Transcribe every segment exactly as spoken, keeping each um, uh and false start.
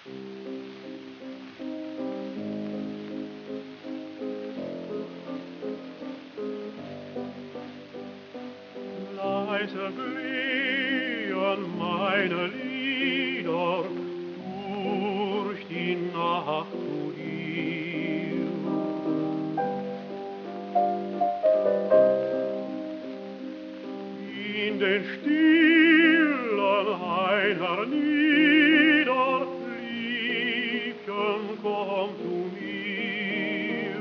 Leise glühen meine Lieder durch die Nacht zu dir. In den stillen einer Nieder, Liebchen, komm zu mir.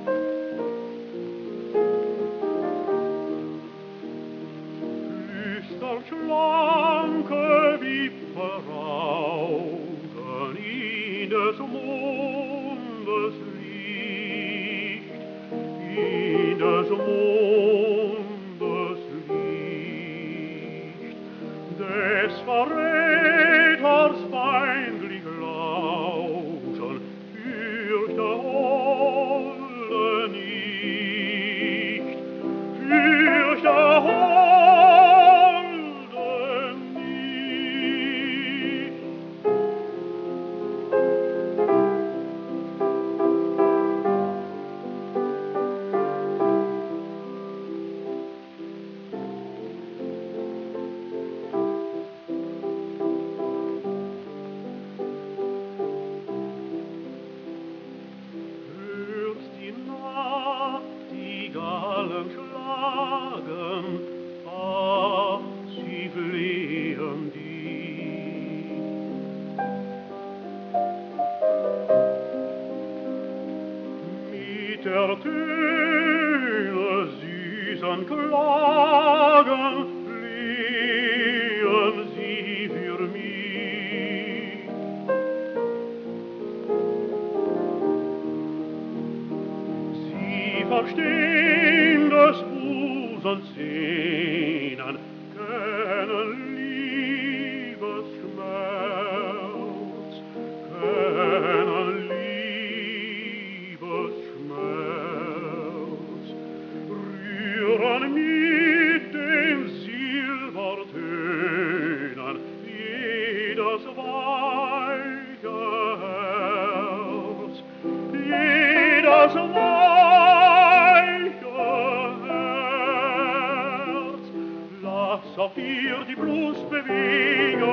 Flüstern schlanke Wipfel rauschen in des Mondes Licht, in des Mondes Licht, des Verräters feindlich lauschen, fürchte Holle nicht, fürchte Holde nicht. Hörst die Nachtigallen schlagen, ach, sie flehen dich. Mit der Töne süßen Klagen flehen sie für mich. Sie verstehen des Busens Sehnen, kennen Liebesschmerz, kennen Liebesschmerz, rühren mit den Silbertönen jedes weiche Herz, jedes weiche Herz. Lass auf dir die Brust bewegen,